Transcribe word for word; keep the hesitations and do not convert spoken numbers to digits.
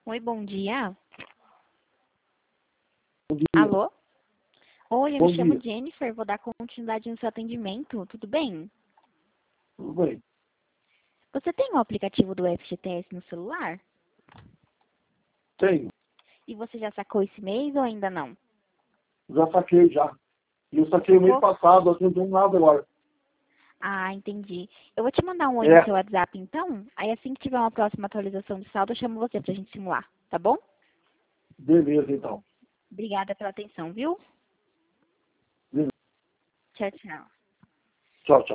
Oi, bom dia. Bom dia. Alô? Oi, eu Bom me chamo dia. Jennifer, vou dar continuidade no seu atendimento, tudo bem? Tudo bem? Você tem o aplicativo do F G T S no celular? Tenho. E você já sacou esse mês ou ainda não? Já saquei já. E eu saquei o mês Sacou? passado, assim, não tenho nada agora. Ah, entendi. Eu vou te mandar um oi no É. seu WhatsApp então, aí assim que tiver uma próxima atualização de saldo, eu chamo você pra gente simular, tá bom? Beleza, então. Obrigada pela atenção, viu? Beleza. Tchau, tchau. Tchau, tchau.